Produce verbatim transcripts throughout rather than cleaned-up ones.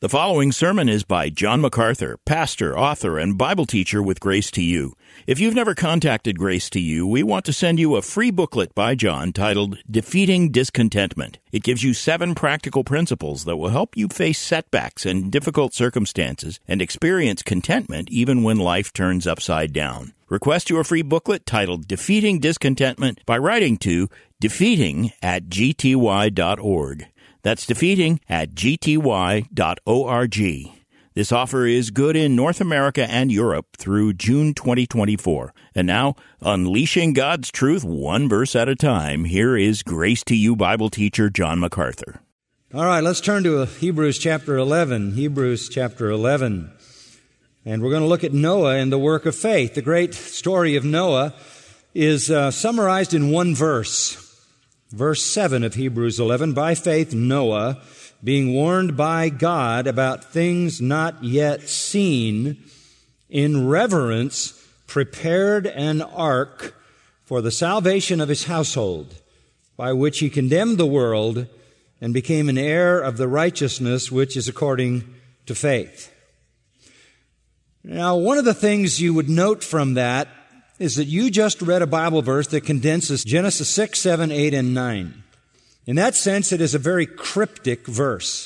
The following sermon is by John MacArthur, pastor, author, and Bible teacher with Grace to You. If you've never contacted Grace to You, we want to send you a free booklet by John titled Defeating Discontentment. It gives you seven practical principles that will help you face setbacks and difficult circumstances and experience contentment even when life turns upside down. Request your free booklet titled Defeating Discontentment by writing to defeating at g t y dot org. That's defeating at g t y dot org. This offer is good in North America and Europe through June twenty twenty-four. And now, unleashing God's truth one verse at a time, here is Grace to You Bible teacher John MacArthur. All right, let's turn to Hebrews chapter eleven. Hebrews chapter eleven. And we're going to look at Noah and the work of faith. The great story of Noah is uh, summarized in one verse. Verse seven of Hebrews eleven, by faith Noah, being warned by God about things not yet seen, in reverence prepared an ark for the salvation of his household, by which he condemned the world and became an heir of the righteousness which is according to faith. Now, one of the things you would note from that is that you just read a Bible verse that condenses Genesis six, seven, eight, and nine. In that sense, it is a very cryptic verse.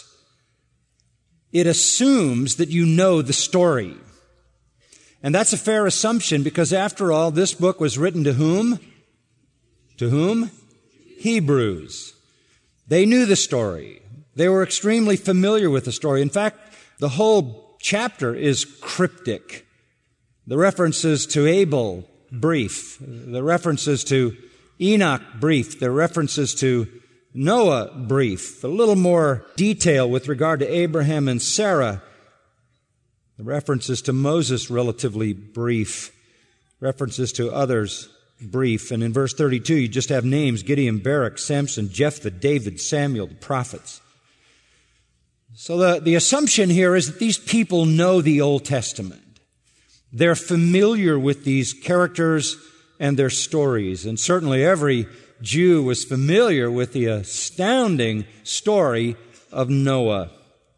It assumes that you know the story. And that's a fair assumption because, after all, this book was written to whom? To whom? Hebrews. They knew the story. They were extremely familiar with the story. In fact, the whole chapter is cryptic. The references to Abel, brief. The references to Enoch, brief. The references to Noah, brief. A little more detail with regard to Abraham and Sarah. The references to Moses, relatively brief. References to others, brief. And in verse thirty-two, you just have names: Gideon, Barak, Samson, Jephthah, David, Samuel, the prophets. So the, the assumption here is that these people know the Old Testament. They're familiar with these characters and their stories. And certainly every Jew was familiar with the astounding story of Noah.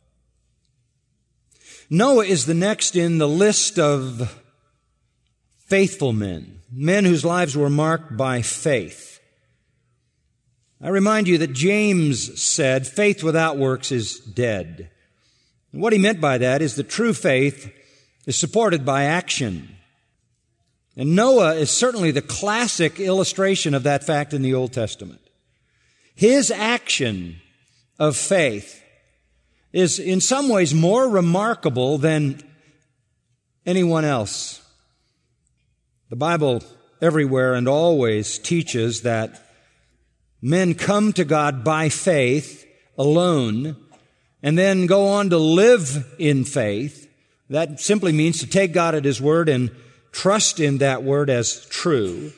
Noah is the next in the list of faithful men, men whose lives were marked by faith. I remind you that James said, faith without works is dead. And what he meant by that is that true faith is supported by action. And Noah is certainly the classic illustration of that fact in the Old Testament. His action of faith is in some ways more remarkable than anyone else. The Bible everywhere and always teaches that men come to God by faith alone and then go on to live in faith. That simply means to take God at His word and trust in that word as true.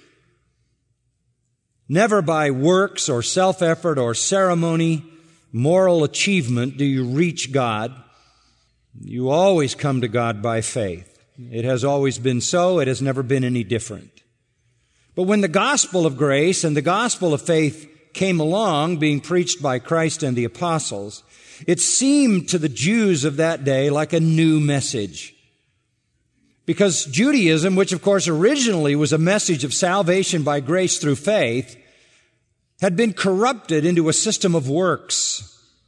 Never by works or self-effort or ceremony, moral achievement do you reach God. You always come to God by faith. It has always been so. It has never been any different. But when the gospel of grace and the gospel of faith came along, being preached by Christ and the apostles, it seemed to the Jews of that day like a new message. Because Judaism, which of course originally was a message of salvation by grace through faith, had been corrupted into a system of works.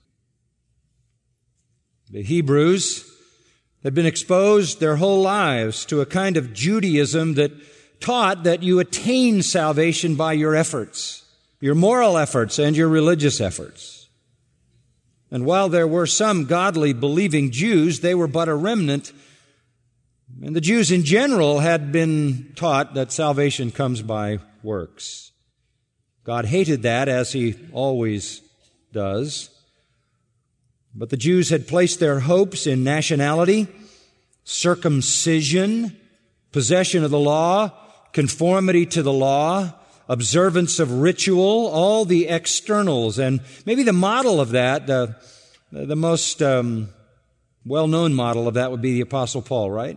The Hebrews had been exposed their whole lives to a kind of Judaism that taught that you attain salvation by your efforts, your moral efforts and your religious efforts. And while there were some godly, believing Jews, they were but a remnant. And the Jews in general had been taught that salvation comes by works. God hated that, as He always does. But the Jews had placed their hopes in nationality, circumcision, possession of the law, conformity to the law, observance of ritual, all the externals. And maybe the model of that, the, the most um, well-known model of that would be the Apostle Paul, right?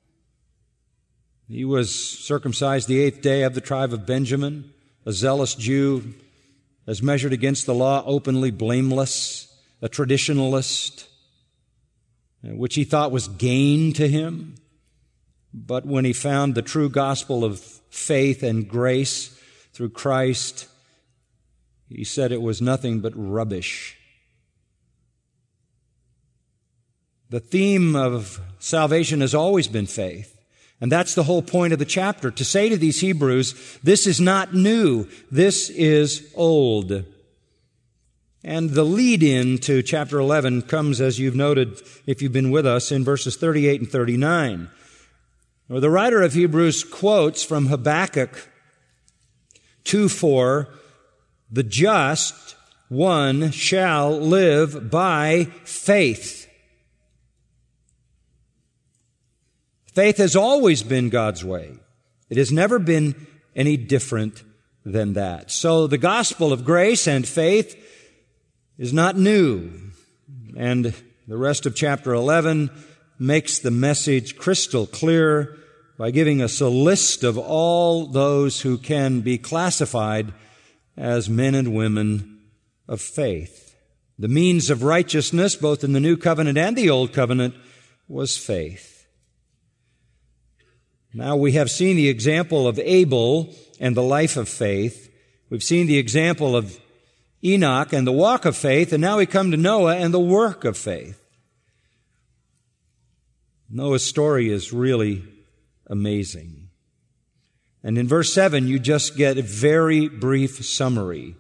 He was circumcised the eighth day of the tribe of Benjamin, a zealous Jew, as measured against the law, openly blameless, a traditionalist. which he thought was gain to him. But when he found the true gospel of faith and grace through Christ, he said it was nothing but rubbish. The theme of salvation has always been faith. And that's the whole point of the chapter, to say to these Hebrews, this is not new, this is old. And the lead-in to chapter eleven comes, as you've noted, if you've been with us, in verses thirty-eight and thirty-nine, where the writer of Hebrews quotes from Habakkuk two four, the just one shall live by faith. Faith has always been God's way. It has never been any different than that. So the gospel of grace and faith is not new. And the rest of chapter eleven makes the message crystal clear by giving us a list of all those who can be classified as men and women of faith. The means of righteousness, both in the New Covenant and the Old Covenant, was faith. Now we have seen the example of Abel and the life of faith. We've seen the example of Enoch and the walk of faith, and now we come to Noah and the work of faith. Noah's story is really amazing. And in verse seven, you just get a very brief summary.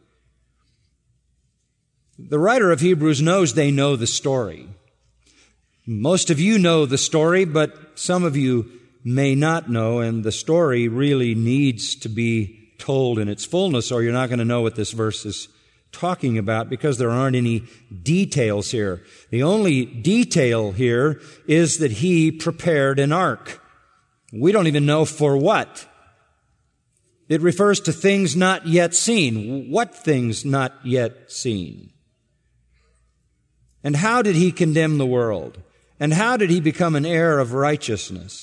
The writer of Hebrews knows they know the story. Most of you know the story, but some of you may not know, and the story really needs to be told in its fullness, or you're not going to know what this verse is talking about, because there aren't any details here. The only detail here is that he prepared an ark. We don't even know for what. It refers to things not yet seen. What things not yet seen? And how did he condemn the world? And how did he become an heir of righteousness?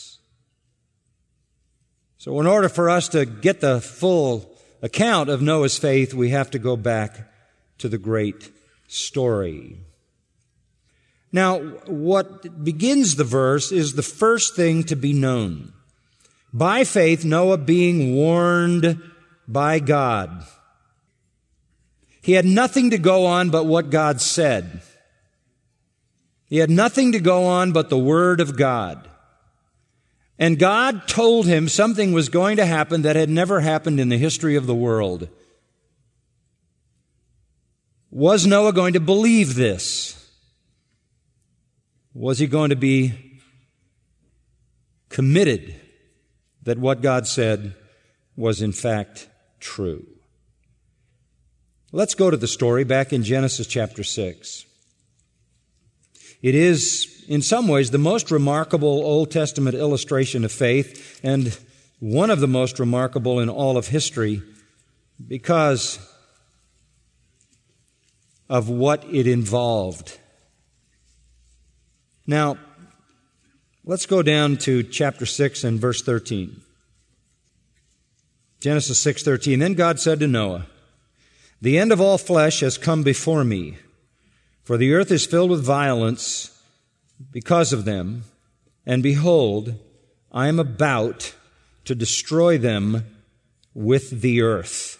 So in order for us to get the full account of Noah's faith, we have to go back to the great story. Now, what begins the verse is the first thing to be known. By faith, Noah being warned by God. He had nothing to go on but what God said. He had nothing to go on but the Word of God. And God told him something was going to happen that had never happened in the history of the world. Was Noah going to believe this? Was he going to be committed that what God said was in fact true? Let's go to the story back in Genesis chapter six. It is, in some ways, the most remarkable Old Testament illustration of faith, and one of the most remarkable in all of history, because of what it involved. Now, let's go down to chapter six and verse thirteen. Genesis six thirteen. Then God said to Noah, "The end of all flesh has come before me, for the earth is filled with violence because of them, and behold, I am about to destroy them with the earth."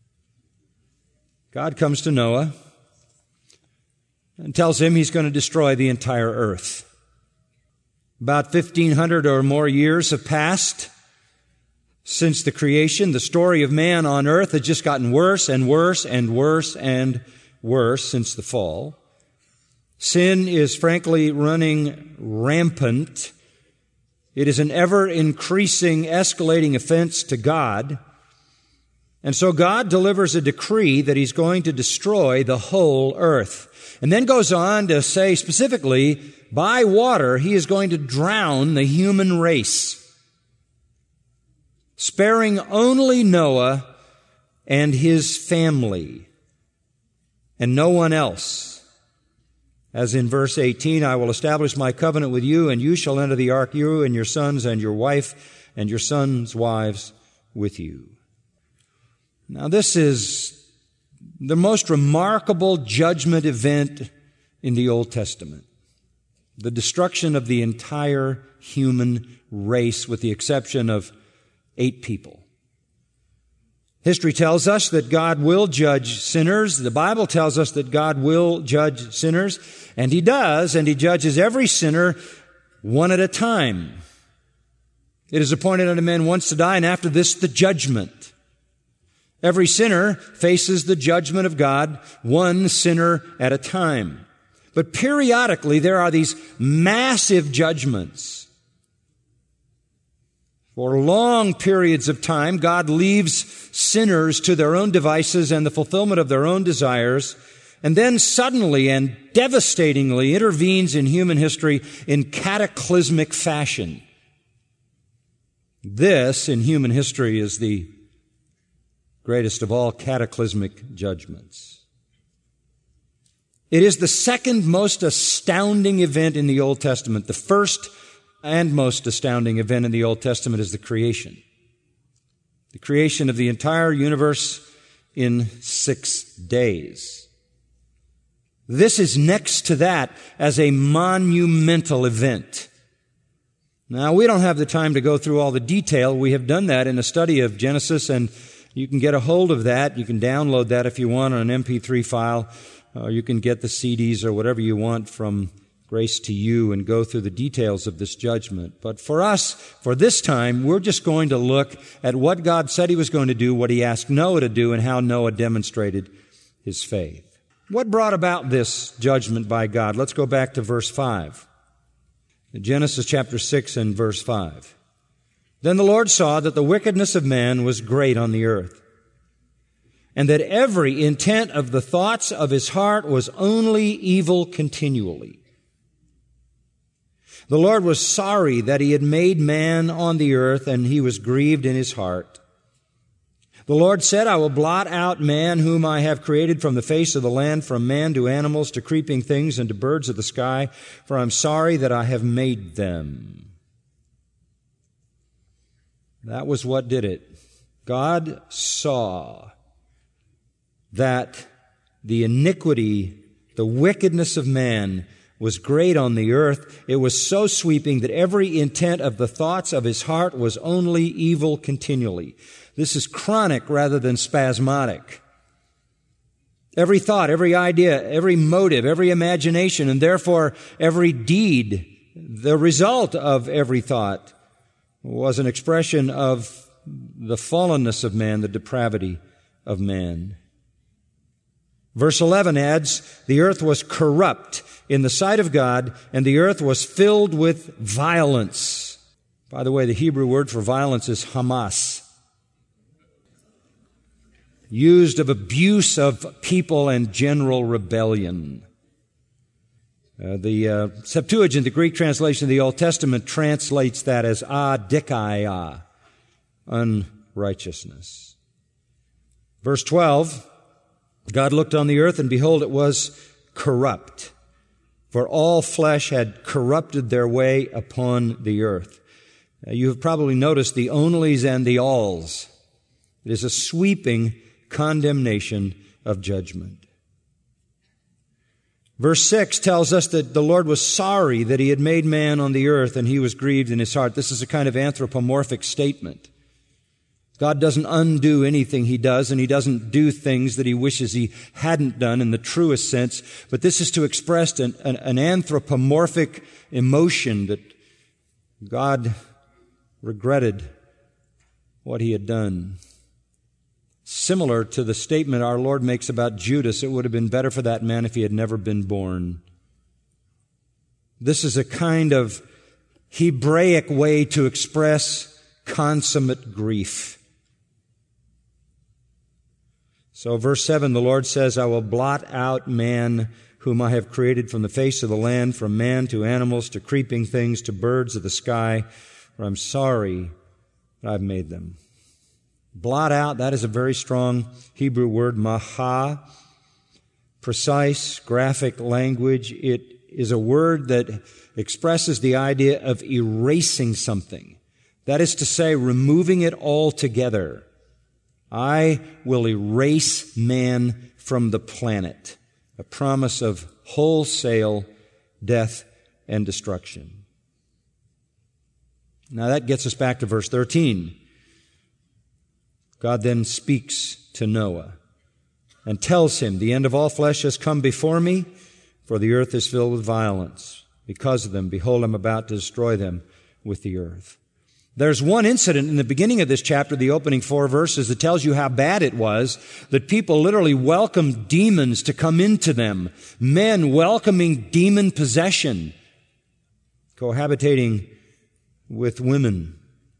God comes to Noah and tells him he's going to destroy the entire earth. About fifteen hundred or more years have passed since the creation. The story of man on earth has just gotten worse and worse and worse and worse since the fall. Sin is frankly running rampant. It is an ever-increasing, escalating offense to God. And so God delivers a decree that He's going to destroy the whole earth. And then goes on to say specifically, by water, He is going to drown the human race, sparing only Noah and his family, and no one else. As in verse eighteen, "I will establish my covenant with you, and you shall enter the ark, you and your sons and your wife and your sons' wives with you." Now this is the most remarkable judgment event in the Old Testament. the destruction of the entire human race with the exception of eight people. History tells us that God will judge sinners. The Bible tells us that God will judge sinners, and He does, and He judges every sinner one at a time. It is appointed unto men once to die, and after this the judgment. Every sinner faces the judgment of God, one sinner at a time. But periodically there are these massive judgments. For long periods of time, God leaves sinners to their own devices and the fulfillment of their own desires, and then suddenly and devastatingly intervenes in human history in cataclysmic fashion. This, in human history, is the greatest of all cataclysmic judgments. It is the second most astounding event in the Old Testament. The first and most astounding event in the Old Testament is the creation. The creation of the entire universe in six days. This is next to that as a monumental event. Now, we don't have the time to go through all the detail. We have done that in a study of Genesis, and you can get a hold of that. You can download that if you want on an M P three file, or you can get the C Ds or whatever you want from Grace to You and go through the details of this judgment. But for us, for this time, we're just going to look at what God said He was going to do, what He asked Noah to do, and how Noah demonstrated his faith. What brought about this judgment by God? Let's go back to verse five. Genesis chapter six and verse five. Then the Lord saw that the wickedness of man was great on the earth, and that every intent of the thoughts of his heart was only evil continually. The Lord was sorry that He had made man on the earth, and He was grieved in His heart. The Lord said, I will blot out man whom I have created from the face of the land, from man to animals, to creeping things, and to birds of the sky, for I'm sorry that I have made them. That was what did it. God saw that the iniquity, the wickedness of man was great on the earth. It was so sweeping that every intent of the thoughts of his heart was only evil continually. This is chronic rather than spasmodic. Every thought, every idea, every motive, every imagination, and therefore every deed, the result of every thought, was an expression of the fallenness of man, the depravity of man. Verse eleven adds, the earth was corrupt in the sight of God, and the earth was filled with violence. By the way, the Hebrew word for violence is Hamas, used of abuse of people and general rebellion. Uh, the uh, Septuagint, the Greek translation of the Old Testament, translates that as adikaia, unrighteousness. Verse twelve, God looked on the earth, and behold, it was corrupt, for all flesh had corrupted their way upon the earth. Uh, you have probably noticed the onlys and the alls. It is a sweeping condemnation of judgment. Verse six tells us that the Lord was sorry that He had made man on the earth, and He was grieved in His heart. This is a kind of anthropomorphic statement. God doesn't undo anything He does, and He doesn't do things that He wishes He hadn't done in the truest sense. But this is to express an, an, an anthropomorphic emotion that God regretted what He had done. Similar to the statement our Lord makes about Judas, it would have been better for that man if he had never been born. This is a kind of Hebraic way to express consummate grief. So verse seven, the Lord says, I will blot out man whom I have created from the face of the land, from man to animals, to creeping things, to birds of the sky, for I'm sorry that I've made them. Blot out, that is a very strong Hebrew word, maha, precise, graphic language. It is a word that expresses the idea of erasing something. That is to say, removing it altogether. I will erase man from the planet. A promise of wholesale death and destruction. Now that gets us back to verse thirteen. God then speaks to Noah and tells him, "The end of all flesh has come before me, for the earth is filled with violence. Because of them, behold, I'm about to destroy them with the earth." There's one incident in the beginning of this chapter, the opening four verses, that tells you how bad it was, that people literally welcomed demons to come into them. Men welcoming demon possession, cohabitating with women.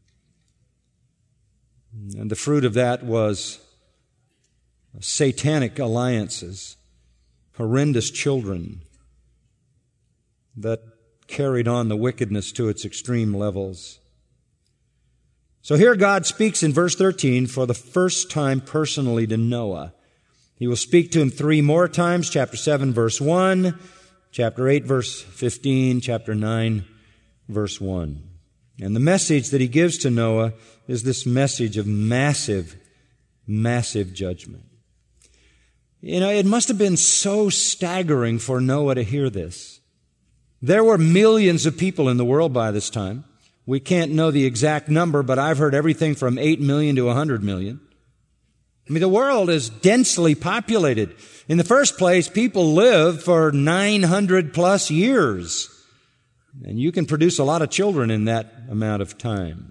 And the fruit of that was satanic alliances, horrendous children that carried on the wickedness to its extreme levels. So here God speaks in verse thirteen for the first time personally to Noah. He will speak to him three more times, chapter seven, verse one, chapter eight, verse fifteen, chapter nine, verse one. And the message that he gives to Noah is this message of massive, massive judgment. You know, it must have been so staggering for Noah to hear this. There were millions of people in the world by this time. We can't know the exact number, but I've heard everything from eight million to one hundred million. I mean, the world is densely populated. In the first place, people live for nine hundred plus years. And you can produce a lot of children in that amount of time.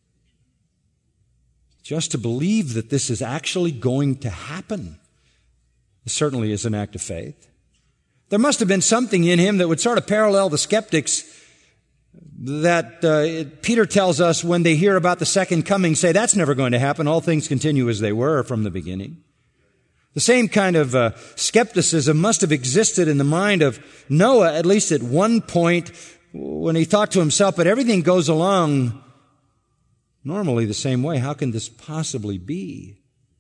Just to believe that this is actually going to happen certainly is an act of faith. There must have been something in him that would sort of parallel the skeptics that uh, it, Peter tells us when they hear about the second coming, say, that's never going to happen. All things continue as they were from the beginning. The same kind of uh, skepticism must have existed in the mind of Noah, at least at one point, when he thought to himself, but everything goes along normally the same way. How can this possibly be?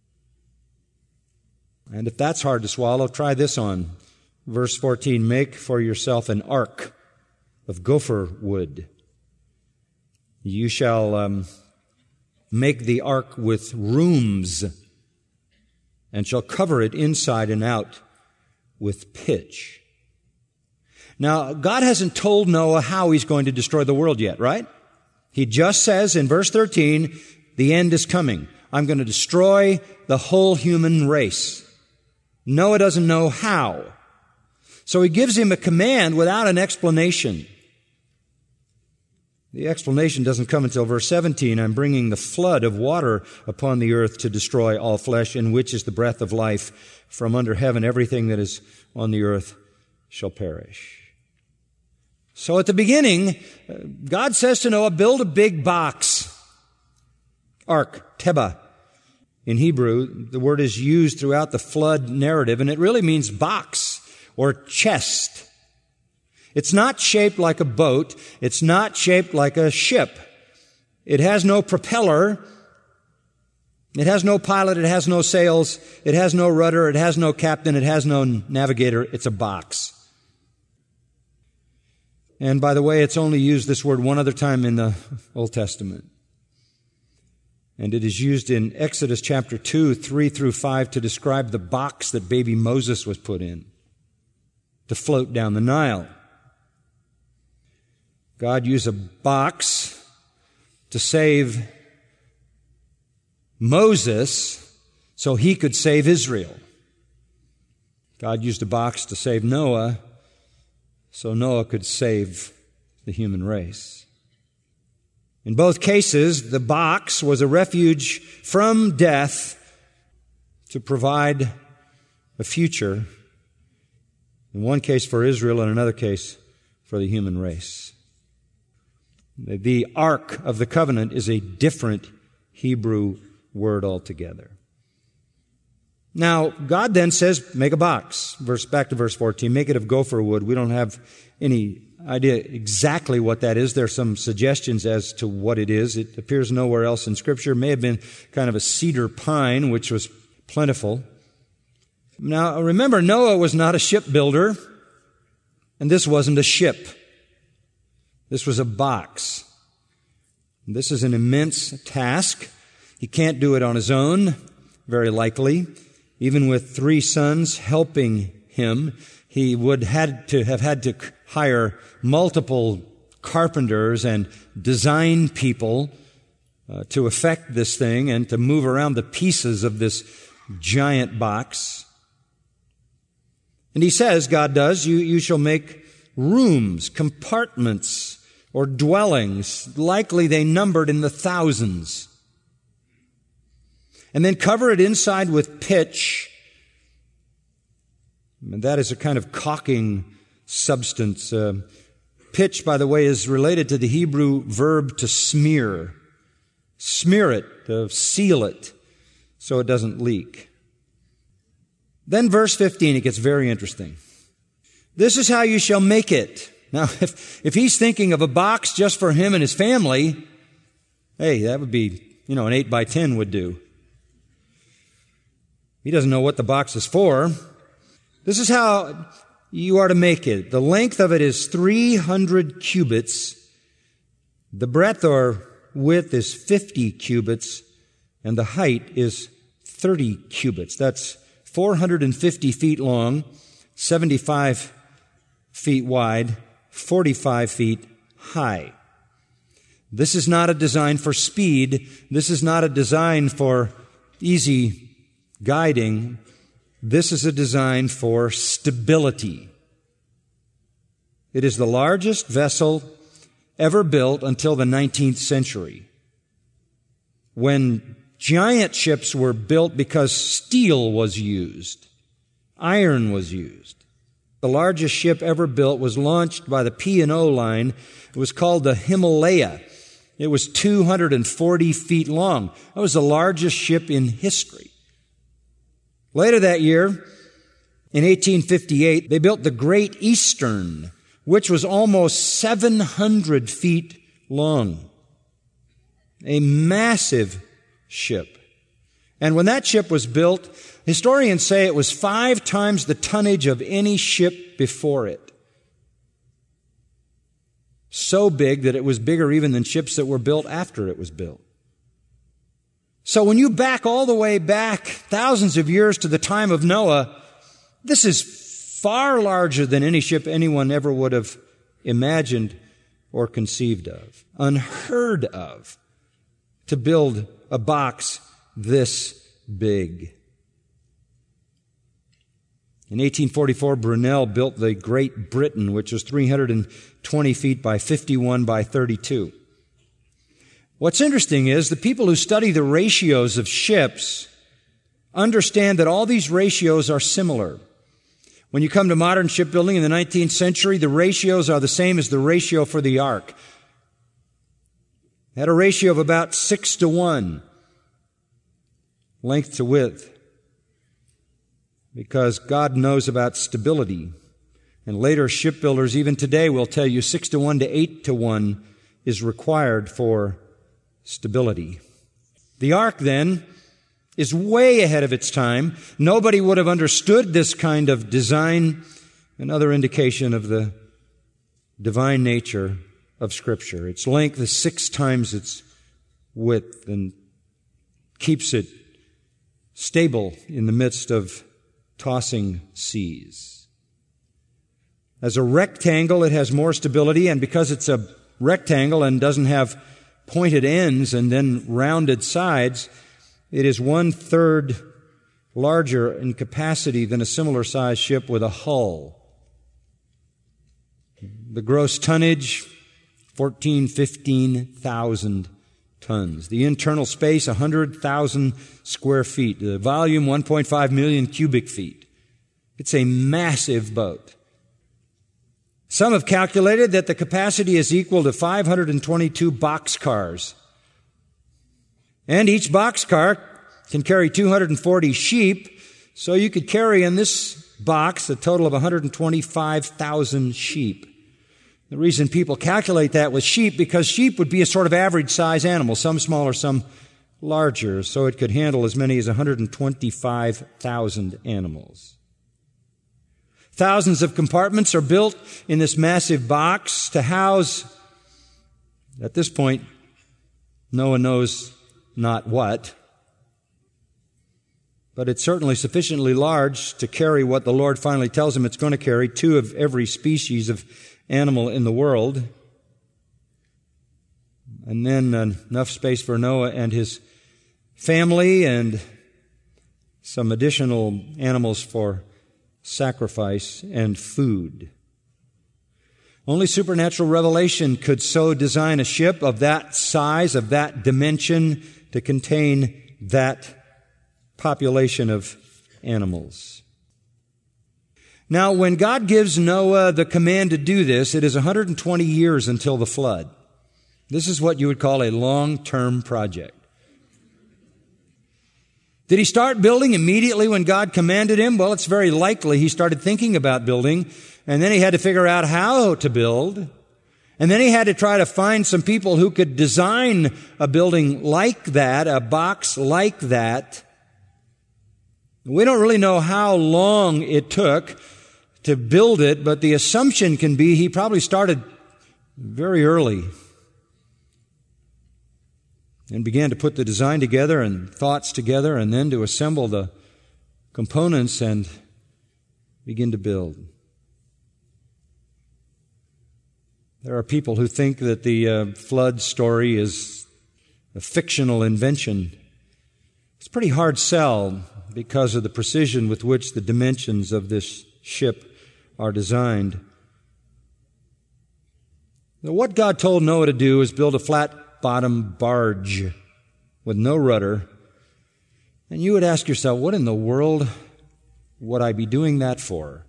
And if that's hard to swallow, try this on. Verse fourteen, make for yourself an ark of gopher wood. You shall um, make the ark with rooms and shall cover it inside and out with pitch. Now, God hasn't told Noah how he's going to destroy the world yet, right? He just says in verse thirteen, the end is coming. I'm going to destroy the whole human race. Noah doesn't know how. So he gives him a command without an explanation. The explanation doesn't come until verse seventeen. I'm bringing the flood of water upon the earth to destroy all flesh, in which is the breath of life. From under heaven, everything that is on the earth shall perish. So at the beginning, God says to Noah, build a big box. Ark, teba. In Hebrew, the word is used throughout the flood narrative, and it really means box or chest. It's not shaped like a boat. It's not shaped like a ship. It has no propeller. It has no pilot. It has no sails. It has no rudder. It has no captain. It has no navigator. It's a box. And by the way, it's only used this word one other time in the Old Testament. And it is used in Exodus chapter two, three through five to describe the box that baby Moses was put in to float down the Nile. God used a box to save Moses so he could save Israel. God used a box to save Noah so Noah could save the human race. In both cases, the box was a refuge from death to provide a future, in one case for Israel, in another case for the human race. The Ark of the Covenant is a different Hebrew word altogether. Now, God then says, make a box. Verse, back to verse fourteen, make it of gopher wood. We don't have any idea exactly what that is. There are some suggestions as to what it is. It appears nowhere else in Scripture. It may have been kind of a cedar pine, which was plentiful. Now, remember, Noah was not a shipbuilder, and this wasn't a ship. This was a box. This is an immense task. He can't do it on his own, very likely. Even with three sons helping him, he would had to have had to hire multiple carpenters and design people uh, to effect this thing and to move around the pieces of this giant box. And he says, God does, you, you shall make rooms, compartments, or dwellings. Likely they numbered in the thousands. And then cover it inside with pitch. And that is a kind of caulking substance. Uh, pitch, by the way, is related to the Hebrew verb to smear. Smear it, to seal it, so it doesn't leak. Then verse fifteen, it gets very interesting. This is how you shall make it. Now, if, if he's thinking of a box just for him and his family, hey, that would be, you know, an eight by ten would do. He doesn't know what the box is for. This is how you are to make it. The length of it is three hundred cubits. The breadth or width is fifty cubits, and the height is thirty cubits. That's four hundred fifty feet long, seventy-five feet wide, forty-five feet high. This is not a design for speed. This is not a design for easy guiding. This is a design for stability. It is the largest vessel ever built until the nineteenth century, when giant ships were built because steel was used, iron was used. The largest ship ever built was launched by the P and O line. It was called the Himalaya. It was two hundred forty feet long. That was the largest ship in history. Later that year, in eighteen fifty-eight, they built the Great Eastern, which was almost seven hundred feet long. A massive ship. And when that ship was built, historians say it was five times the tonnage of any ship before it. So big that it was bigger even than ships that were built after it was built. So when you back all the way back thousands of years to the time of Noah, this is far larger than any ship anyone ever would have imagined or conceived of. Unheard of to build a box this big. In eighteen forty-four, Brunel built the Great Britain, which was three hundred twenty feet by fifty-one by thirty-two. What's interesting is the people who study the ratios of ships understand that all these ratios are similar. When you come to modern shipbuilding in the nineteenth century, the ratios are the same as the ratio for the ark. It had a ratio of about six to one, length to width, because God knows about stability. And later shipbuilders, even today, will tell you six to one to eight to one is required for stability. The ark, then, is way ahead of its time. Nobody would have understood this kind of design. Another indication of the divine nature of Scripture. Its length is six times its width and keeps it stable in the midst of tossing seas. As a rectangle, it has more stability, and because it's a rectangle and doesn't have pointed ends and then rounded sides, it is one-third larger in capacity than a similar-sized ship with a hull. The gross tonnage, fourteen, fifteen thousand tons. The internal space, one hundred thousand square feet. The volume, one point five million cubic feet. It's a massive boat. Some have calculated that the capacity is equal to five hundred twenty-two boxcars. And each boxcar can carry two hundred forty sheep, so you could carry in this box a total of one hundred twenty-five thousand sheep. The reason people calculate that with sheep, because sheep would be a sort of average size animal, some smaller, some larger, so it could handle as many as one hundred twenty-five thousand animals. Thousands of compartments are built in this massive box to house, at this point, no one knows not what, but it's certainly sufficiently large to carry what the Lord finally tells him it's going to carry, two of every species of animal in the world. And then enough space for Noah and his family and some additional animals for sacrifice and food. Only supernatural revelation could so design a ship of that size, of that dimension, to contain that population of animals. Now, when God gives Noah the command to do this, it is one hundred twenty years until the flood. This is what you would call a long-term project. Did he start building immediately when God commanded him? Well, it's very likely he started thinking about building, and then he had to figure out how to build. And then he had to try to find some people who could design a building like that, a box like that. We don't really know how long it took to build it, but the assumption can be he probably started very early and began to put the design together and thoughts together, and then to assemble the components and begin to build. There are people who think that the uh, flood story is a fictional invention. It's a pretty hard sell because of the precision with which the dimensions of this ship are designed. Now, what God told Noah to do is build a flat-bottom barge with no rudder. And you would ask yourself, what in the world would I be doing that for?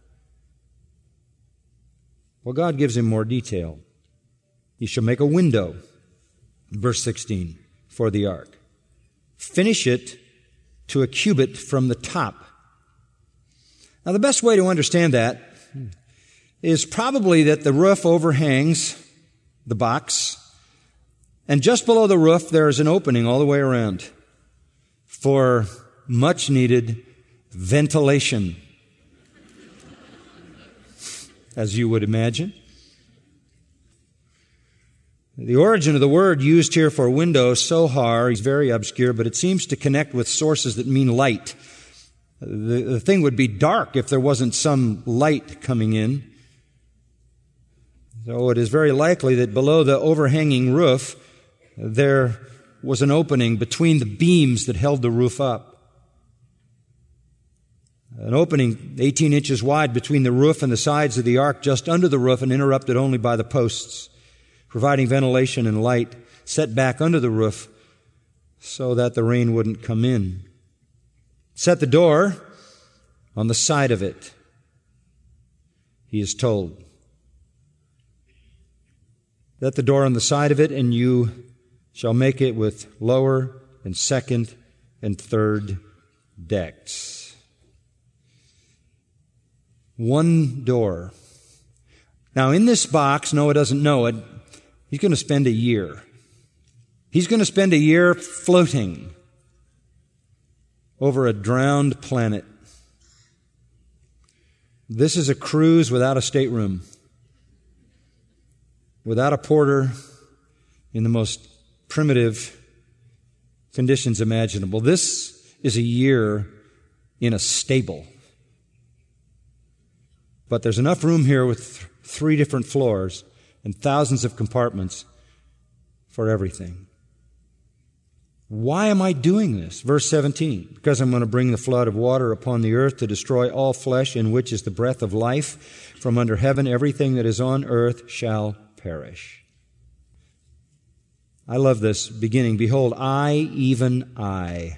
Well, God gives him more detail. You shall make a window, verse sixteen, for the ark. Finish it to a cubit from the top. Now, the best way to understand that is probably that the roof overhangs the box, and just below the roof there is an opening all the way around for much-needed ventilation, as you would imagine. The origin of the word used here for window, sohar, is very obscure, but it seems to connect with sources that mean light. The, the thing would be dark if there wasn't some light coming in. So it is very likely that below the overhanging roof, there was an opening between the beams that held the roof up. An opening eighteen inches wide between the roof and the sides of the ark, just under the roof and interrupted only by the posts, providing ventilation and light, set back under the roof so that the rain wouldn't come in. Set the door on the side of it, he is told. Set the door on the side of it, and you shall make it with lower and second and third decks. One door. Now, in this box, Noah doesn't know it, he's going to spend a year. He's going to spend a year floating over a drowned planet. This is a cruise without a stateroom, without a porter, in the most primitive conditions imaginable. This is a year in a stable. But there's enough room here with th- three different floors and thousands of compartments for everything. Why am I doing this? Verse seventeen, because I'm going to bring the flood of water upon the earth to destroy all flesh, in which is the breath of life. From under heaven, everything that is on earth shall perish. I love this beginning. Behold, I, even I.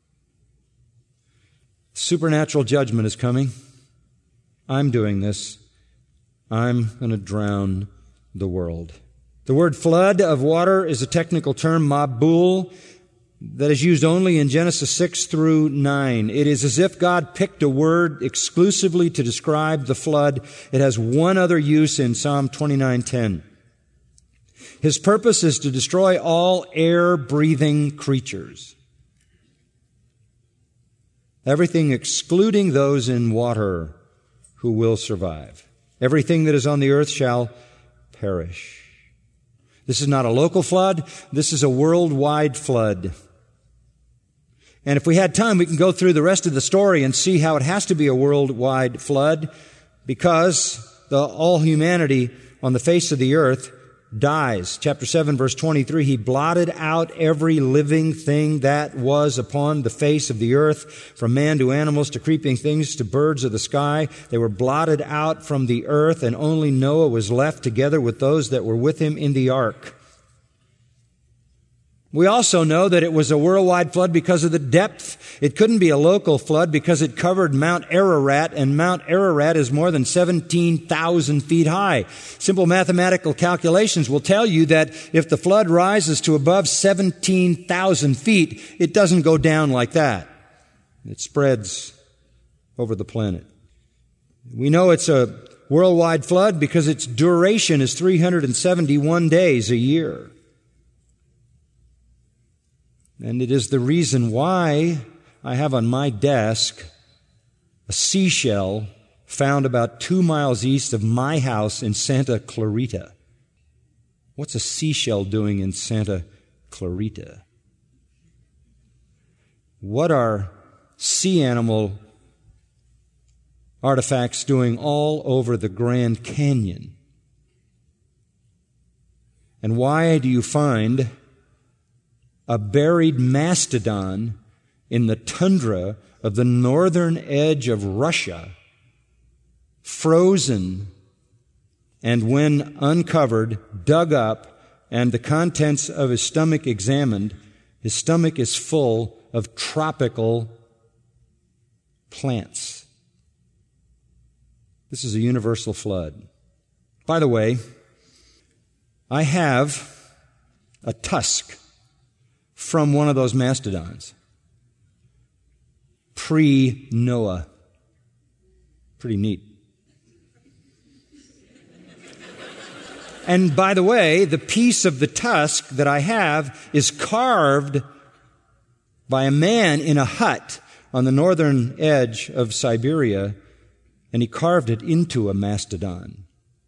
Supernatural judgment is coming. I'm doing this. I'm going to drown the world. The word flood of water is a technical term, mabul, that is used only in Genesis six through nine. It is as if God picked a word exclusively to describe the flood. It has one other use in Psalm twenty-nine ten. His purpose is to destroy all air-breathing creatures. Everything excluding those in water who will survive. Everything that is on the earth shall perish. This is not a local flood. This is a worldwide flood. And if we had time, we can go through the rest of the story and see how it has to be a worldwide flood, because the, all humanity on the face of the earth dies. Chapter seven, verse twenty-three, He blotted out every living thing that was upon the face of the earth, from man to animals to creeping things to birds of the sky. They were blotted out from the earth, and only Noah was left together with those that were with him in the ark. We also know that it was a worldwide flood because of the depth. It couldn't be a local flood because it covered Mount Ararat, and Mount Ararat is more than seventeen thousand feet high. Simple mathematical calculations will tell you that if the flood rises to above seventeen thousand feet, it doesn't go down like that. It spreads over the planet. We know it's a worldwide flood because its duration is three hundred seventy-one days a year. And it is the reason why I have on my desk a seashell found about two miles east of my house in Santa Clarita. What's a seashell doing in Santa Clarita? What are sea animal artifacts doing all over the Grand Canyon? And why do you find a buried mastodon in the tundra of the northern edge of Russia, frozen, and when uncovered, dug up, and the contents of his stomach examined, his stomach is full of tropical plants? This is a universal flood. By the way, I have a tusk from one of those mastodons, pre-Noah. Pretty neat. And by the way, the piece of the tusk that I have is carved by a man in a hut on the northern edge of Siberia, and he carved it into a mastodon.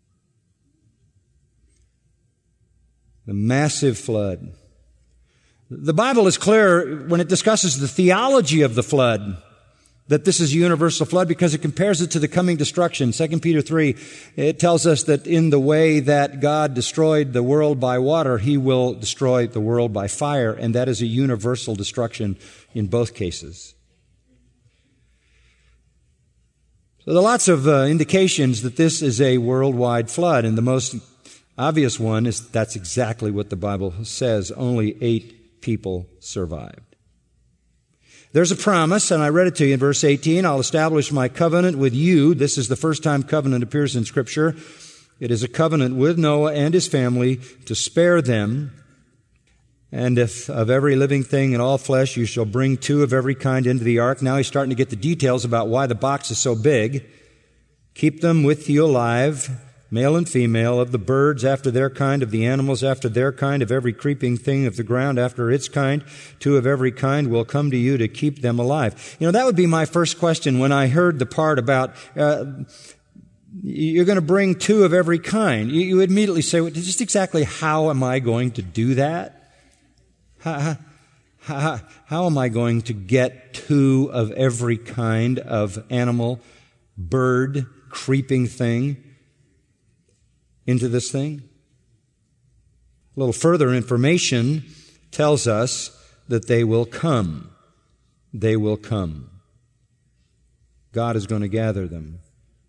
The massive flood. The Bible is clear when it discusses the theology of the flood, that this is a universal flood, because it compares it to the coming destruction. Second Peter three, it tells us that in the way that God destroyed the world by water, He will destroy the world by fire, and that is a universal destruction in both cases. So there are lots of uh, indications that this is a worldwide flood, and the most obvious one is that's exactly what the Bible says. Only eight people survived. There's a promise, and I read it to you in verse eighteen. I'll establish my covenant with you. This is the first time covenant appears in Scripture. It is a covenant with Noah and his family to spare them. And if of every living thing in all flesh you shall bring two of every kind into the ark. Now he's starting to get the details about why the box is so big. Keep them with you alive, male and female, of the birds after their kind, of the animals after their kind, of every creeping thing of the ground after its kind. Two of every kind will come to you to keep them alive. You know, that would be my first question when I heard the part about uh, you're going to bring two of every kind. You, you immediately say, well, just exactly how am I going to do that? How, how, how am I going to get two of every kind of animal, bird, creeping thing into this thing? A little further information tells us that they will come. They will come. God is going to gather them.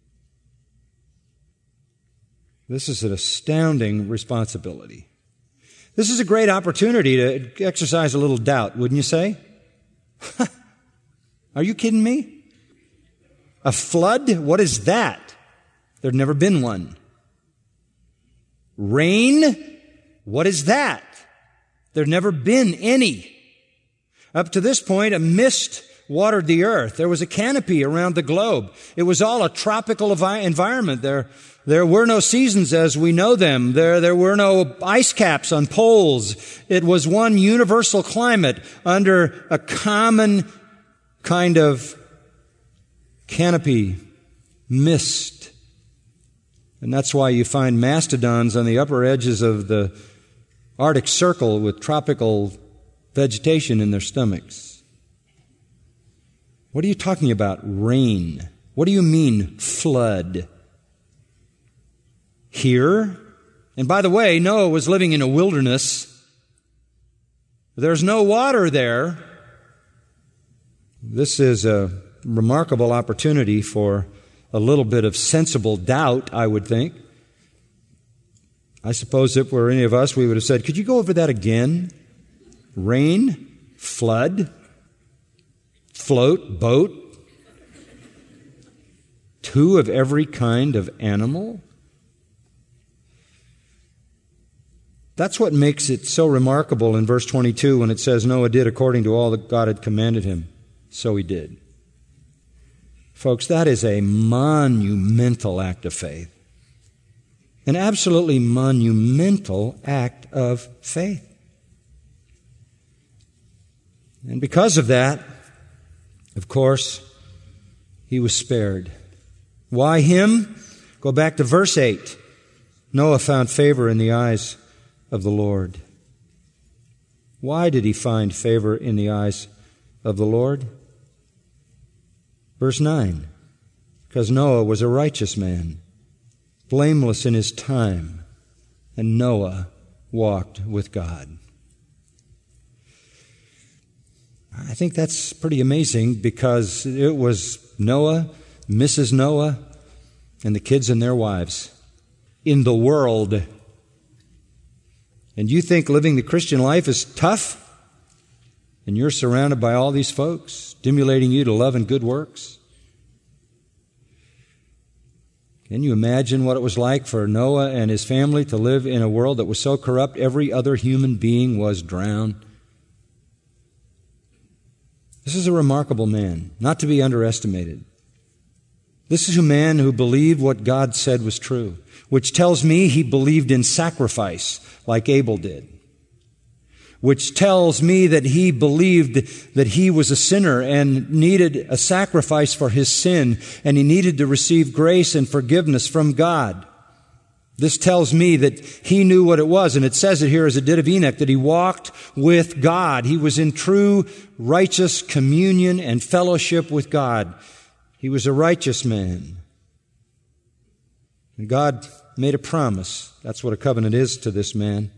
This is an astounding responsibility. This is a great opportunity to exercise a little doubt, wouldn't you say? Are you kidding me? A flood? What is that? There'd never been one. Rain? What is that? There'd never been any. Up to this point, a mist watered the earth. There was a canopy around the globe. It was all a tropical environment. There, there were no seasons as we know them. There, there were no ice caps on poles. It was one universal climate under a common kind of canopy, mist. And that's why you find mastodons on the upper edges of the Arctic Circle with tropical vegetation in their stomachs. What are you talking about, rain? What do you mean, flood? Here, and by the way, Noah was living in a wilderness. There's no water there. This is a remarkable opportunity for a little bit of sensible doubt, I would think. I suppose if it were any of us, we would have said, could you go over that again? Rain, flood, float, boat, two of every kind of animal. That's what makes it so remarkable in verse twenty-two when it says Noah did according to all that God had commanded him. So he did. Folks, that is a monumental act of faith. An absolutely monumental act of faith. And because of that, of course, he was spared. Why him? Go back to verse eight. Noah found favor in the eyes of the Lord. Why did he find favor in the eyes of the Lord? Verse nine, because Noah was a righteous man, blameless in his time, and Noah walked with God. I think that's pretty amazing because it was Noah, Missus Noah, and the kids and their wives in the world. And you think living the Christian life is tough? And you're surrounded by all these folks stimulating you to love and good works? Can you imagine what it was like for Noah and his family to live in a world that was so corrupt every other human being was drowned? This is a remarkable man, not to be underestimated. This is a man who believed what God said was true, which tells me he believed in sacrifice like Abel did, which tells me that he believed that he was a sinner and needed a sacrifice for his sin, and he needed to receive grace and forgiveness from God. This tells me that he knew what it was, and it says it here as it did of Enoch, that he walked with God. He was in true righteous communion and fellowship with God. He was a righteous man. And God made a promise. That's what a covenant is to this man.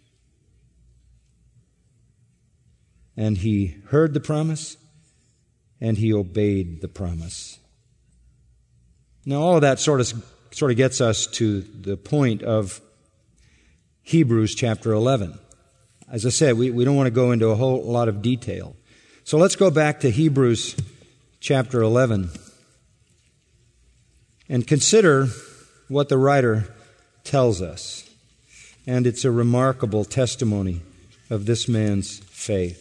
And he heard the promise, and he obeyed the promise. Now, all of that sort of sort of gets us to the point of Hebrews chapter eleven. As I said, we, we don't want to go into a whole lot of detail. So let's go back to Hebrews chapter eleven and consider what the writer tells us. And it's a remarkable testimony of this man's faith.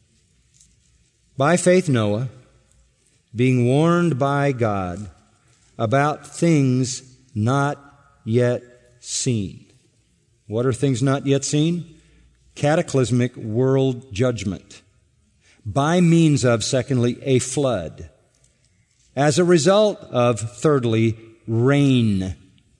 By faith, Noah, being warned by God about things not yet seen. What are things not yet seen? Cataclysmic world judgment. By means of, secondly, a flood. As a result of, thirdly, rain.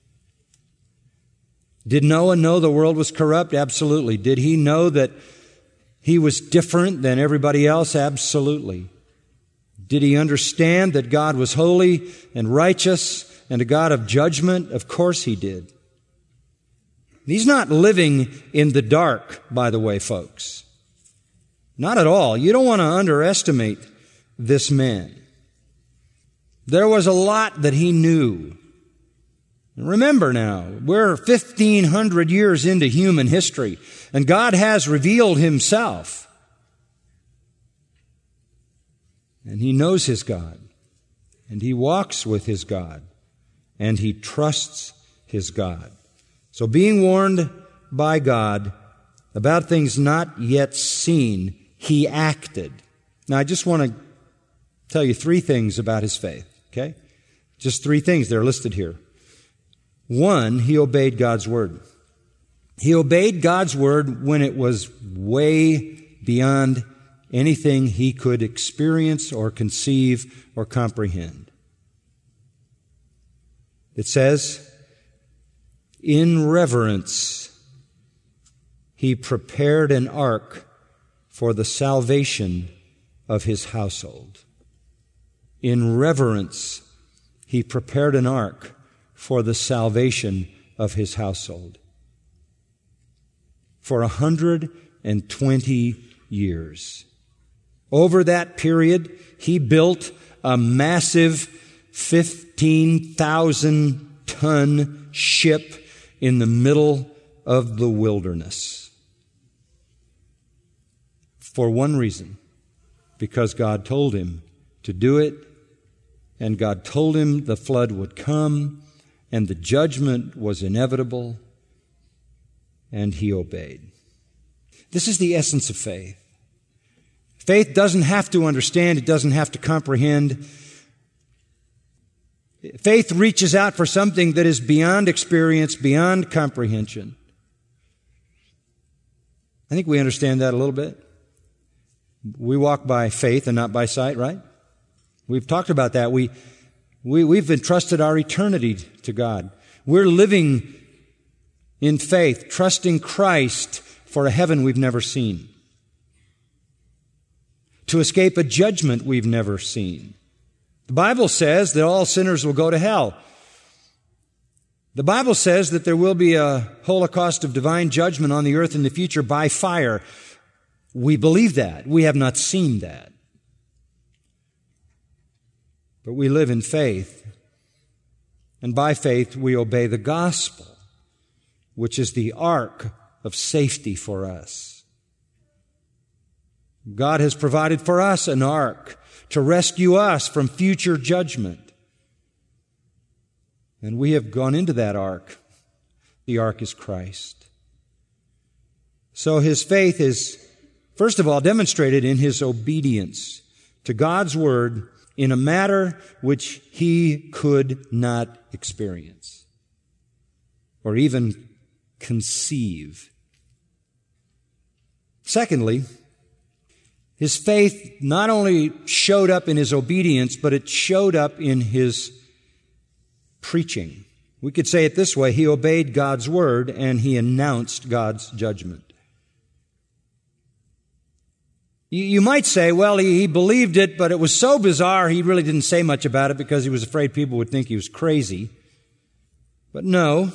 Did Noah know the world was corrupt? Absolutely. Did he know that he was different than everybody else? Absolutely. Did he understand that God was holy and righteous and a God of judgment? Of course he did. He's not living in the dark, by the way, folks. Not at all. You don't want to underestimate this man. There was a lot that he knew. Remember now, we're fifteen hundred years into human history, and God has revealed himself. And he knows his God, and he walks with his God, and he trusts his God. So being warned by God about things not yet seen, he acted. Now I just want to tell you three things about his faith, okay? Just three things. They're listed here. One, he obeyed God's word. He obeyed God's word when it was way beyond anything he could experience or conceive or comprehend. It says, in reverence, he prepared an ark for the salvation of his household. in reverence, he prepared an ark for the salvation of his household. For a hundred and twenty years. Over that period, he built a massive fifteen thousand ton ship in the middle of the wilderness. For one reason, because God told him to do it, and God told him the flood would come, and the judgment was inevitable, and he obeyed. This is the essence of faith. Faith doesn't have to understand, it doesn't have to comprehend. Faith reaches out for something that is beyond experience, beyond comprehension. I think we understand that a little bit. We walk by faith and not by sight, right? We've talked about that. We, we, we've entrusted our eternity to God. We're living in faith, trusting Christ for a heaven we've never seen, to escape a judgment we've never seen. The Bible says that all sinners will go to hell. The Bible says that there will be a holocaust of divine judgment on the earth in the future by fire. We believe that. We have not seen that. But we live in faith. And by faith, we obey the gospel, which is the ark of safety for us. God has provided for us an ark to rescue us from future judgment. And we have gone into that ark. The ark is Christ. So his faith is, first of all, demonstrated in his obedience to God's word in a matter which he could not experience or even conceive. Secondly, his faith not only showed up in his obedience, but it showed up in his preaching. We could say it this way: he obeyed God's word and he announced God's judgment. You might say, well, he, he believed it, but it was so bizarre he really didn't say much about it because he was afraid people would think he was crazy. But no.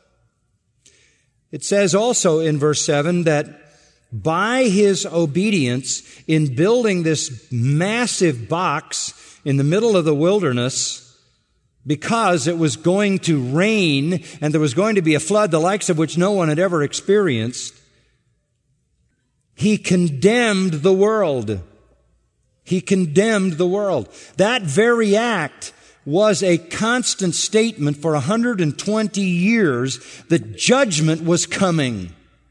It says also in verse seven that by his obedience in building this massive box in the middle of the wilderness, because it was going to rain and there was going to be a flood the likes of which no one had ever experienced, he condemned the world. He condemned the world. That very act was a constant statement for one hundred twenty years that judgment was coming.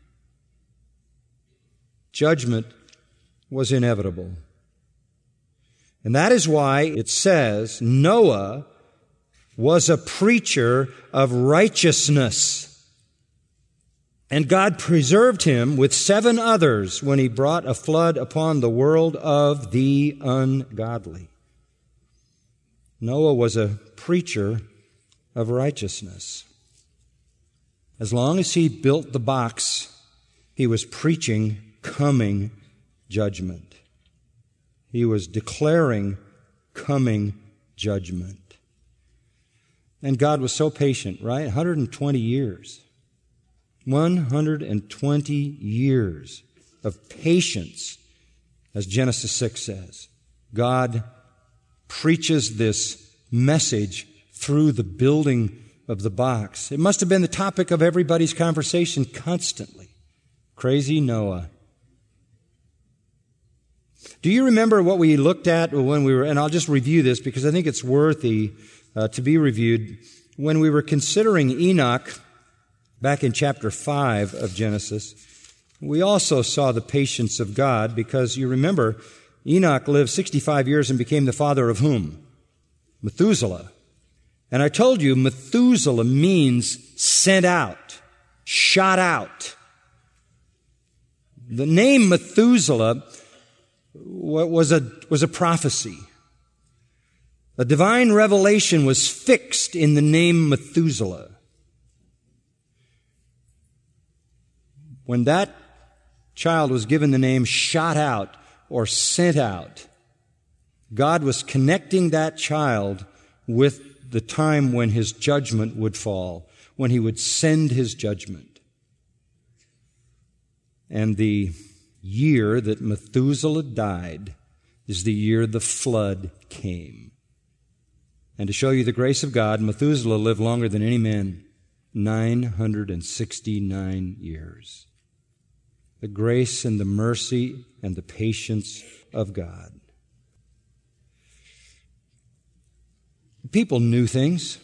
Judgment was inevitable. And that is why it says Noah was a preacher of righteousness. And God preserved him with seven others when he brought a flood upon the world of the ungodly. Noah was a preacher of righteousness. As long as he built the box, he was preaching coming judgment. He was declaring coming judgment. And God was so patient, right? one hundred twenty years. one hundred twenty years of patience, as Genesis six says. God preaches this message through the building of the box. It must have been the topic of everybody's conversation constantly. Crazy Noah. Do you remember what we looked at when we were, and I'll just review this because I think it's worthy uh, to be reviewed, when we were considering Enoch back in chapter five of Genesis. We also saw the patience of God because you remember Enoch lived sixty-five years and became the father of whom? Methuselah. And I told you Methuselah means sent out, shot out. The name Methuselah was a, was a prophecy. A divine revelation was fixed in the name Methuselah. When that child was given the name shot out or sent out, God was connecting that child with the time when his judgment would fall, when he would send his judgment. And the year that Methuselah died is the year the flood came. And to show you the grace of God, Methuselah lived longer than any man, nine hundred sixty-nine years. The grace and the mercy and the patience of God. People knew things.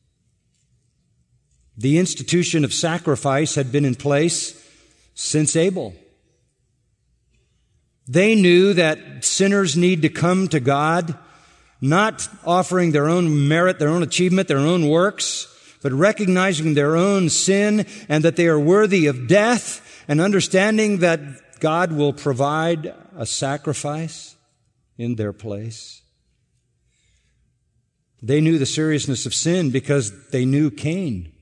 The institution of sacrifice had been in place since Abel. They knew that sinners need to come to God, not offering their own merit, their own achievement, their own works, but recognizing their own sin and that they are worthy of death, and understanding that God will provide a sacrifice in their place. They knew the seriousness of sin because they knew Cain.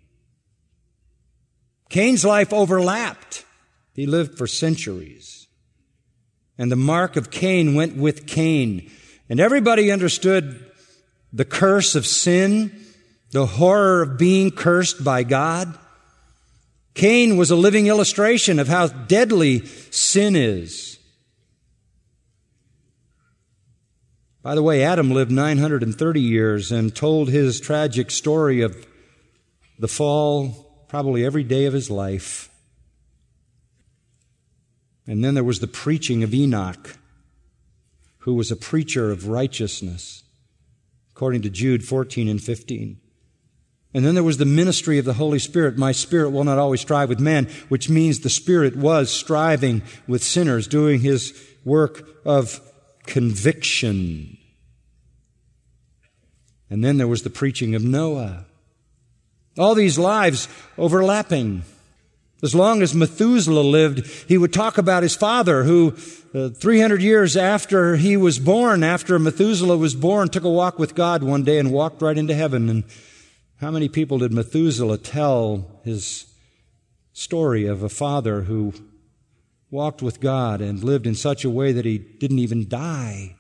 Cain's life overlapped. He lived for centuries. And the mark of Cain went with Cain. And everybody understood the curse of sin, the horror of being cursed by God. Cain was a living illustration of how deadly sin is. By the way, Adam lived nine hundred thirty years and told his tragic story of the fall probably every day of his life. And then there was the preaching of Enoch, who was a preacher of righteousness, according to Jude fourteen and fifteen. And then there was the ministry of the Holy Spirit. My spirit will not always strive with man, which means the Spirit was striving with sinners, doing His work of conviction. And then there was the preaching of Noah. All these lives overlapping. As long as Methuselah lived, he would talk about his father who, uh, three hundred years after he was born, after Methuselah was born, took a walk with God one day and walked right into heaven. And how many people did Methuselah tell his story of a father who walked with God and lived in such a way that he didn't even die?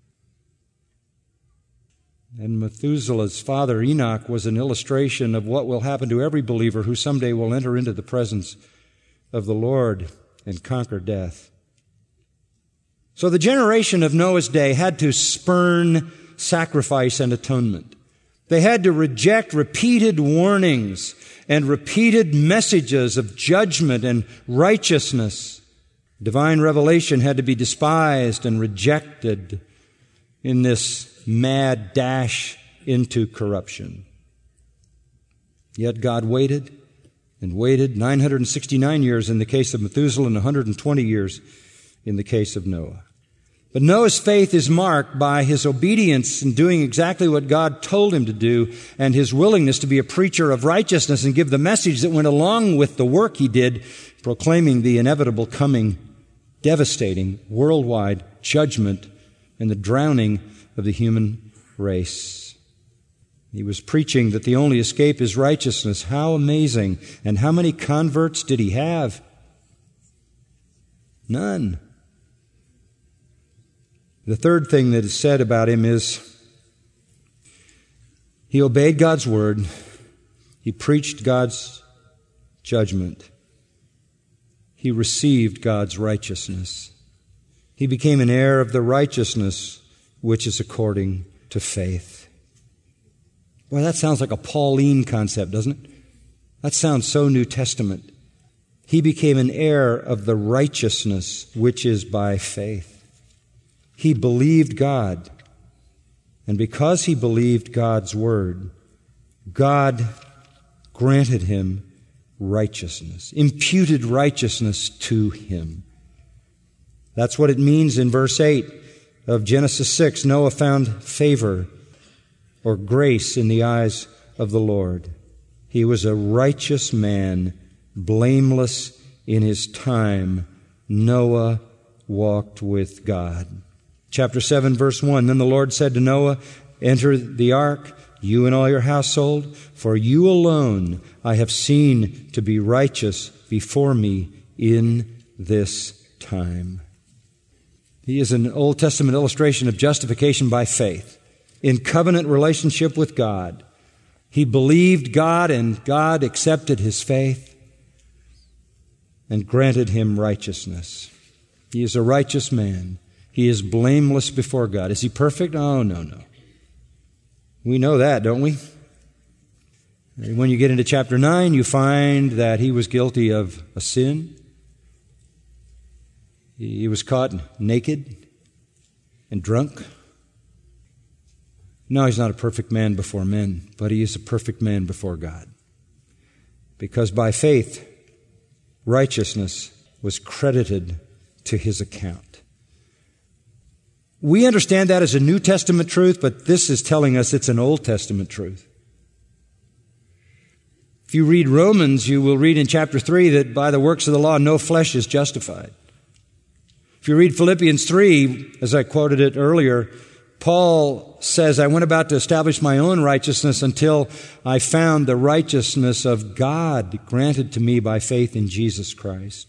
And Methuselah's father, Enoch, was an illustration of what will happen to every believer who someday will enter into the presence of the Lord and conquer death. So the generation of Noah's day had to spurn sacrifice and atonement. They had to reject repeated warnings and repeated messages of judgment and righteousness. Divine revelation had to be despised and rejected in this mad dash into corruption. Yet God waited and waited nine hundred sixty-nine years in the case of Methuselah and one hundred twenty years in the case of Noah. But Noah's faith is marked by his obedience in doing exactly what God told him to do, and his willingness to be a preacher of righteousness and give the message that went along with the work he did, proclaiming the inevitable coming, devastating, worldwide judgment and the drowning of the human race. He was preaching that the only escape is righteousness. How amazing. And how many converts did he have? None. The third thing that is said about him is he obeyed God's word. He preached God's judgment. He received God's righteousness. He became an heir of the righteousness which is according to faith. Well, that sounds like a Pauline concept, doesn't it? That sounds so New Testament. He became an heir of the righteousness which is by faith. He believed God. And because he believed God's word, God granted him righteousness, imputed righteousness to him. That's what it means in verse eight of Genesis six. Noah found favor or grace in the eyes of the Lord. He was a righteous man, blameless in his time. Noah walked with God. Chapter seven, verse one, Then the Lord said to Noah, Enter the ark, you and all your household, for you alone I have seen to be righteous before me in this time. He is an Old Testament illustration of justification by faith in covenant relationship with God. He believed God, and God accepted his faith and granted him righteousness. He is a righteous man. He is blameless before God. Is he perfect? Oh, no, no. We know that, don't we? And when you get into chapter nine, you find that he was guilty of a sin. He was caught naked and drunk. No, he's not a perfect man before men, but he is a perfect man before God. Because by faith, righteousness was credited to his account. We understand that as a New Testament truth, but this is telling us it's an Old Testament truth. If you read Romans, you will read in chapter three that by the works of the law, no flesh is justified. If you read Philippians three, as I quoted it earlier, Paul says, I went about to establish my own righteousness until I found the righteousness of God granted to me by faith in Jesus Christ.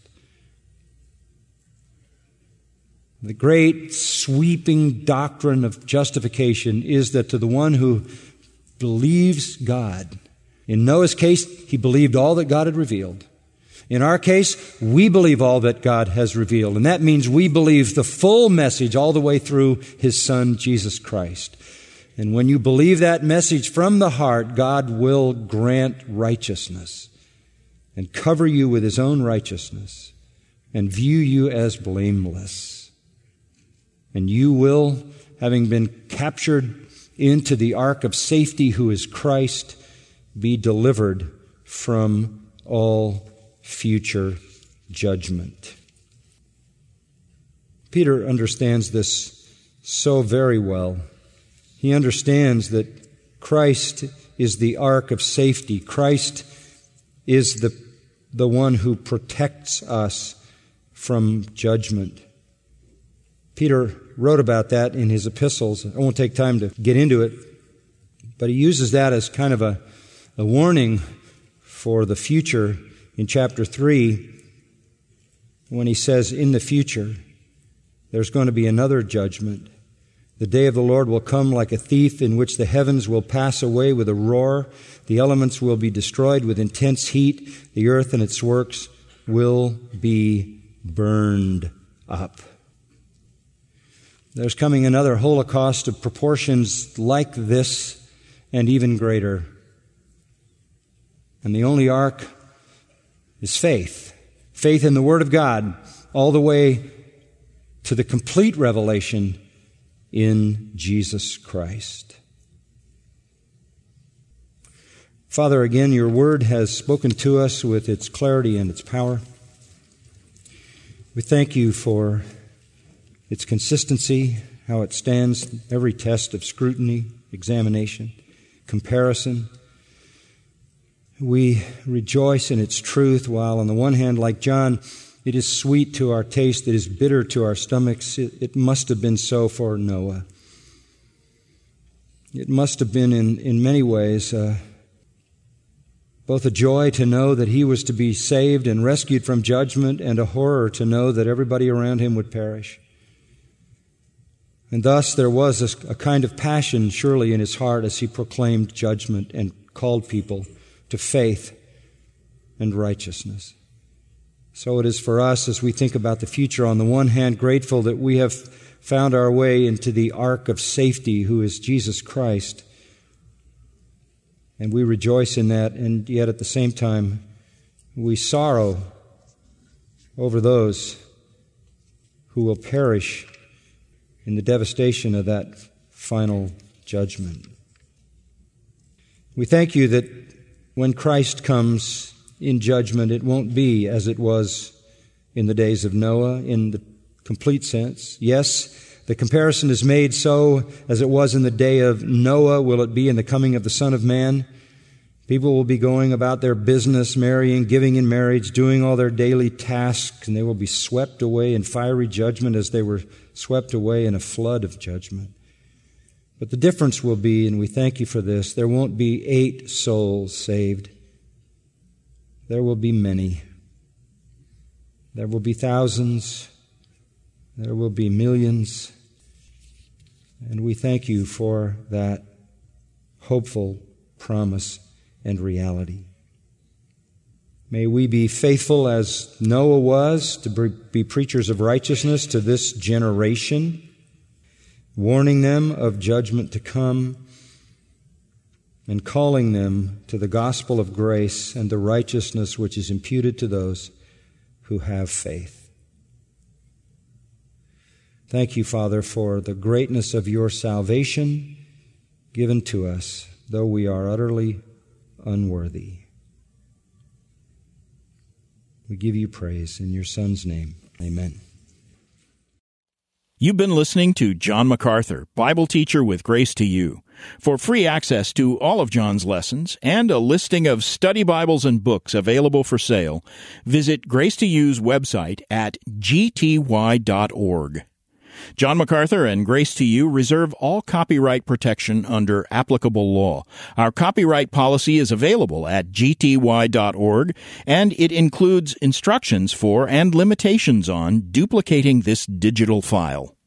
The great sweeping doctrine of justification is that to the one who believes God, in Noah's case, he believed all that God had revealed. In our case, we believe all that God has revealed, and that means we believe the full message all the way through his Son, Jesus Christ. And when you believe that message from the heart, God will grant righteousness and cover you with his own righteousness and view you as blameless. And you will, having been captured into the ark of safety, who is Christ, be delivered from all future judgment. Peter understands this so very well. He understands that Christ is the ark of safety. Christ is the, the one who protects us from judgment. Peter wrote about that in his epistles. I won't take time to get into it, but he uses that as kind of a, a warning for the future in chapter three, when he says, in the future, there's going to be another judgment. The day of the Lord will come like a thief, in which the heavens will pass away with a roar, the elements will be destroyed with intense heat, the earth and its works will be burned up. There's coming another Holocaust of proportions like this and even greater. And the only ark is faith. Faith in the Word of God, all the way to the complete revelation in Jesus Christ. Father, again, your Word has spoken to us with its clarity and its power. We thank you for its consistency, how it stands every test of scrutiny, examination, comparison. We rejoice in its truth, while on the one hand, like John, it is sweet to our taste, it is bitter to our stomachs. It, it must have been so for Noah. It must have been in, in many ways uh, both a joy to know that he was to be saved and rescued from judgment, and a horror to know that everybody around him would perish. And thus there was a, a kind of passion surely in his heart as he proclaimed judgment and called people to faith and righteousness. So it is for us as we think about the future, on the one hand, grateful that we have found our way into the ark of safety, who is Jesus Christ. And we rejoice in that, and yet at the same time, we sorrow over those who will perish in the devastation of that final judgment. We thank you that when Christ comes in judgment, it won't be as it was in the days of Noah in the complete sense. Yes, the comparison is made so as it was in the day of Noah will it be in the coming of the Son of Man. People will be going about their business, marrying, giving in marriage, doing all their daily tasks, and they will be swept away in fiery judgment as they were swept away in a flood of judgment. But the difference will be, and we thank you for this, there won't be eight souls saved. There will be many. There will be thousands. There will be millions, and we thank you for that hopeful promise and reality. May we be faithful as Noah was to be preachers of righteousness to this generation, warning them of judgment to come and calling them to the gospel of grace and the righteousness which is imputed to those who have faith. Thank you, Father, for the greatness of your salvation given to us, though we are utterly unworthy. We give you praise in your Son's name. Amen. You've been listening to John MacArthur, Bible teacher with Grace to You. For free access to all of John's lessons and a listing of study Bibles and books available for sale, visit Grace to You's website at g t y dot org. John MacArthur and Grace to You reserve all copyright protection under applicable law. Our copyright policy is available at g t y dot org, and it includes instructions for and limitations on duplicating this digital file.